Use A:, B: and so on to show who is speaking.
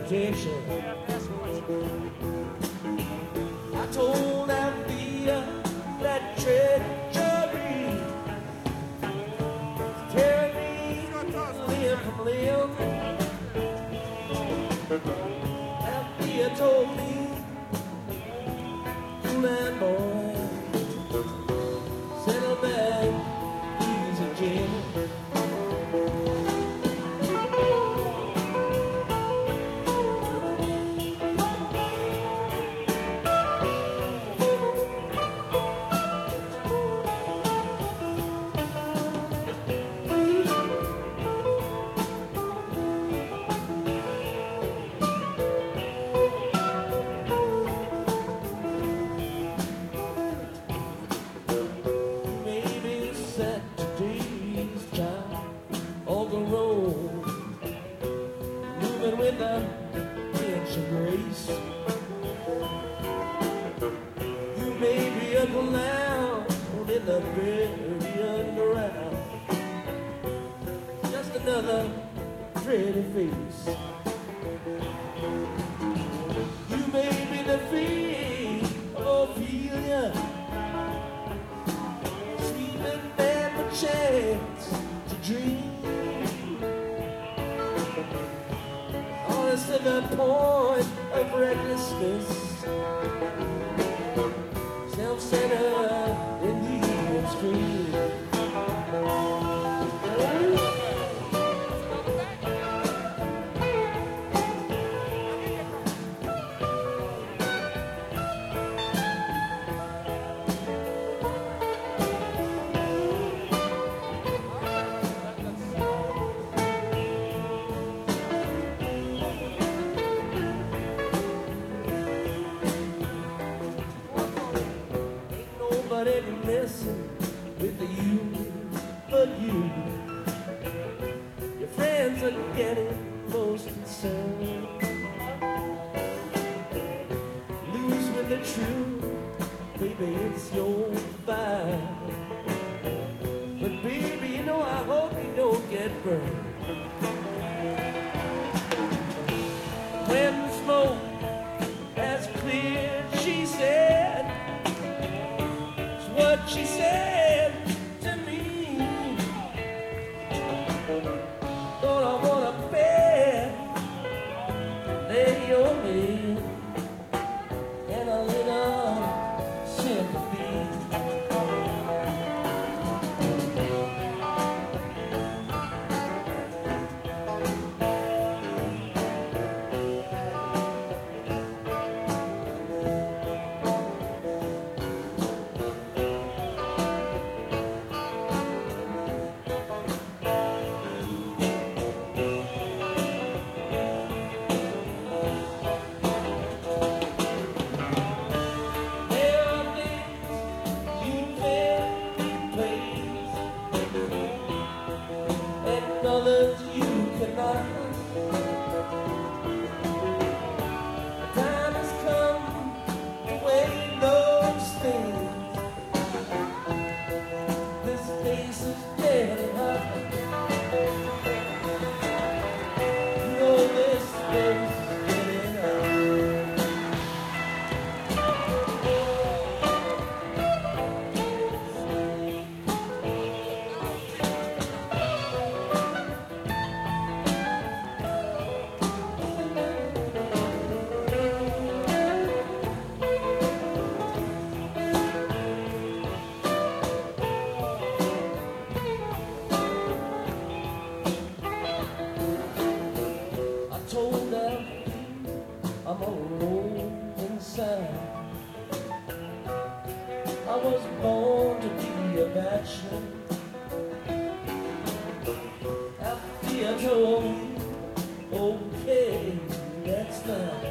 A: temptation. I told Althea that treachery tear me limb from limb. Althea told me, cool and boy, settle back, easy Jim. With an inch of grace, you may be up now in the very underground, just another pretty face. You may be the fiend of Ophelia, sweet and bad but chance to dream. To the point of recklessness, self-centered in the extreme. Nobody messing with you but you. Your friends are getting most concerned. Lose with the truth, baby, it's your fight. But baby, you know, I hope you don't get burned. When the smoke has cleared, she said, what she said to me. Don't I wanna bear, lay your head and a little sympathy. Others you cannot. The time has come to weigh those things. This place is getting hot. You know this place is getting hot. Told her I'm alone inside. I was born to be a bachelor. Althea told me, okay, that's fine.